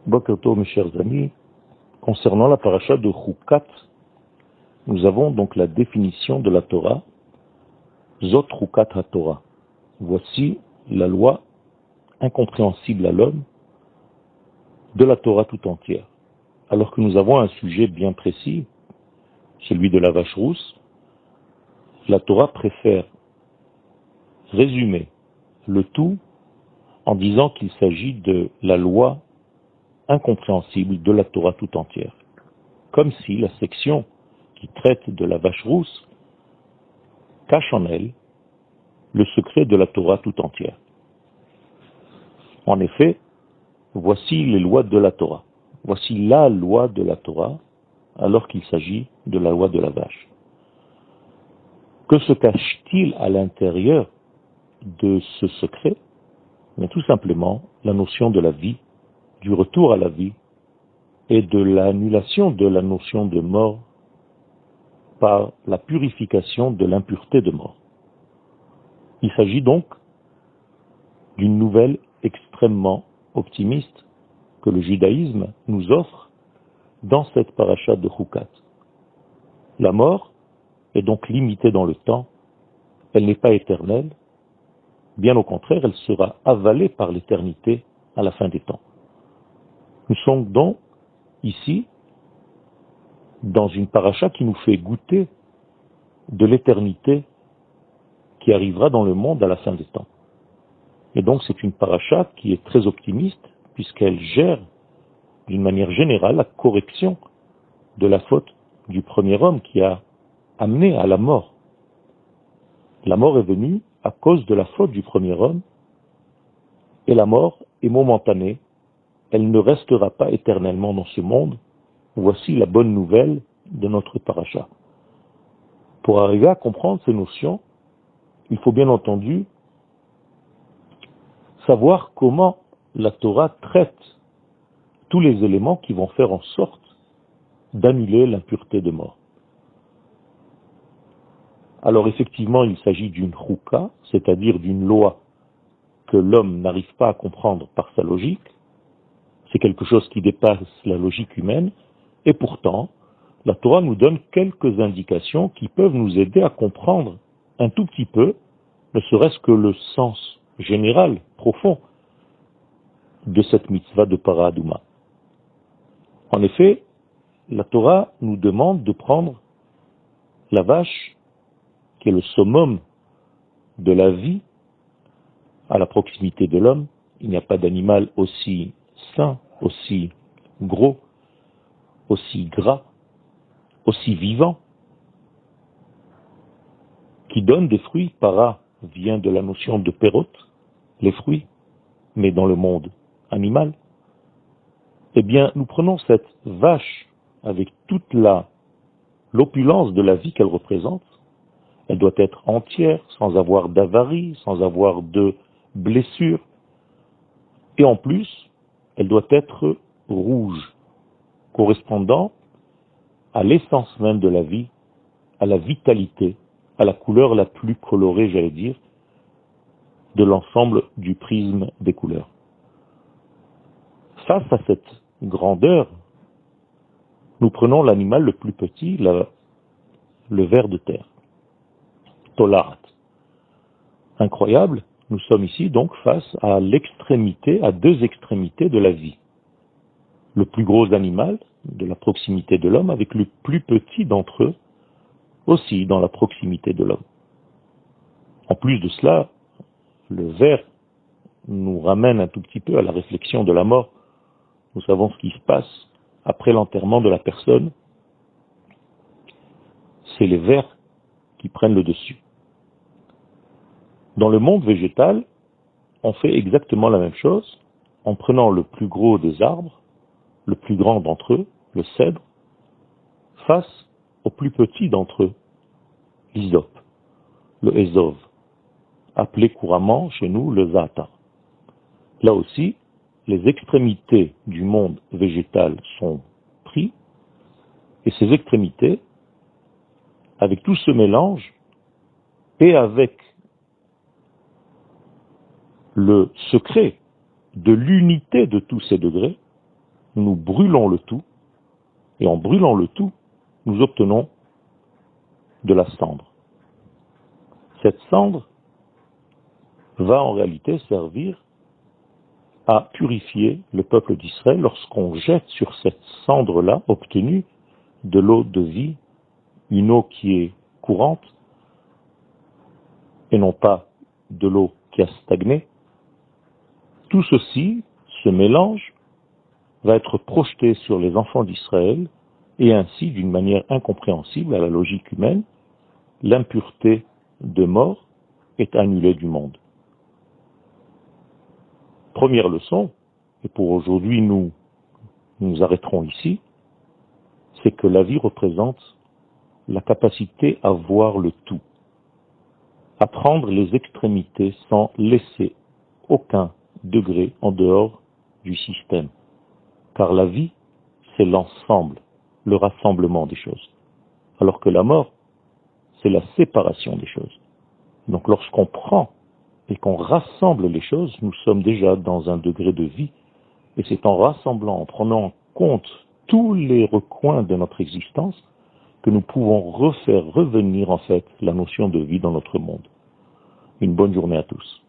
Boker Tov, mes chers amis, concernant la paracha de Chukat, nous avons donc la définition de la Torah, Zot Chukat HaTorah. Voici la loi incompréhensible à l'homme de la Torah tout entière. Alors que nous avons un sujet bien précis, celui de la vache rousse, la Torah préfère résumer le tout en disant qu'il s'agit de la loi incompréhensible de la Torah tout entière. Comme si la section qui traite de la vache rousse cache en elle le secret de la Torah tout entière. En effet, voici les lois de la Torah. Voici la loi de la Torah, alors qu'il s'agit de la loi de la vache. Que se cache-t-il à l'intérieur de ce secret? Mais tout simplement la notion de la vie, du retour à la vie et de l'annulation de la notion de mort par la purification de l'impureté de mort. Il s'agit donc d'une nouvelle extrêmement optimiste que le judaïsme nous offre dans cette paracha de Chukat. La mort est donc limitée dans le temps, elle n'est pas éternelle, bien au contraire, elle sera avalée par l'éternité à la fin des temps. Nous sommes donc ici dans une paracha qui nous fait goûter de l'éternité qui arrivera dans le monde à la fin des temps. Et donc c'est une paracha qui est très optimiste puisqu'elle gère d'une manière générale la correction de la faute du premier homme qui a amené à la mort. La mort est venue à cause de la faute du premier homme et la mort est momentanée, elle ne restera pas éternellement dans ce monde. Voici la bonne nouvelle de notre paracha. Pour arriver à comprendre ces notions, il faut bien entendu savoir comment la Torah traite tous les éléments qui vont faire en sorte d'annuler l'impureté de mort. Alors effectivement, il s'agit d'une chouka, c'est-à-dire d'une loi que l'homme n'arrive pas à comprendre par sa logique. C'est quelque chose qui dépasse la logique humaine, et pourtant, la Torah nous donne quelques indications qui peuvent nous aider à comprendre un tout petit peu, ne serait-ce que le sens général, profond, de cette mitzvah de Paradouma. En effet, la Torah nous demande de prendre la vache, qui est le summum de la vie, à la proximité de l'homme. Il n'y a pas d'animal aussi sain, aussi gros, aussi gras, aussi vivant, qui donne des fruits. Para vient de la notion de perot, les fruits, mais dans le monde animal. Eh bien, nous prenons cette vache avec toute l'opulence de la vie qu'elle représente. Elle doit être entière, sans avoir d'avarie, sans avoir de blessure. Et en plus, elle doit être rouge, correspondant à l'essence même de la vie, à la vitalité, à la couleur la plus colorée, j'allais dire, de l'ensemble du prisme des couleurs. Face à cette grandeur, nous prenons l'animal le plus petit, le ver de terre, Tolarat. Incroyable, nous sommes ici donc face à l'extrémité, à deux extrémités de la vie. Le plus gros animal, de la proximité de l'homme, avec le plus petit d'entre eux, aussi dans la proximité de l'homme. En plus de cela, le ver nous ramène un tout petit peu à la réflexion de la mort. Nous savons ce qui se passe après l'enterrement de la personne. C'est les vers qui prennent le dessus. Dans le monde végétal, on fait exactement la même chose en prenant le plus gros des arbres, le plus grand d'entre eux, le cèdre, face au plus petit d'entre eux, l'hysope, le ézov, appelé couramment chez nous le zaatar. Là aussi, les extrémités du monde végétal sont prises, et ces extrémités, avec tout ce mélange, et avec le secret de l'unité de tous ces degrés, nous brûlons le tout, et en brûlant le tout, nous obtenons de la cendre. Cette cendre va en réalité servir à purifier le peuple d'Israël lorsqu'on jette sur cette cendre-là obtenue de l'eau de vie, une eau qui est courante, et non pas de l'eau qui a stagné. Tout ceci, ce mélange, va être projeté sur les enfants d'Israël, et ainsi, d'une manière incompréhensible à la logique humaine, l'impureté de mort est annulée du monde. Première leçon, et pour aujourd'hui nous arrêterons ici, c'est que la vie représente la capacité à voir le tout, à prendre les extrémités sans laisser aucun degré en dehors du système. Car la vie, c'est l'ensemble, le rassemblement des choses. Alors que la mort, c'est la séparation des choses. Donc lorsqu'on prend et qu'on rassemble les choses, nous sommes déjà dans un degré de vie. Et c'est en rassemblant, en prenant en compte tous les recoins de notre existence, que nous pouvons refaire revenir en fait la notion de vie dans notre monde. Une bonne journée à tous.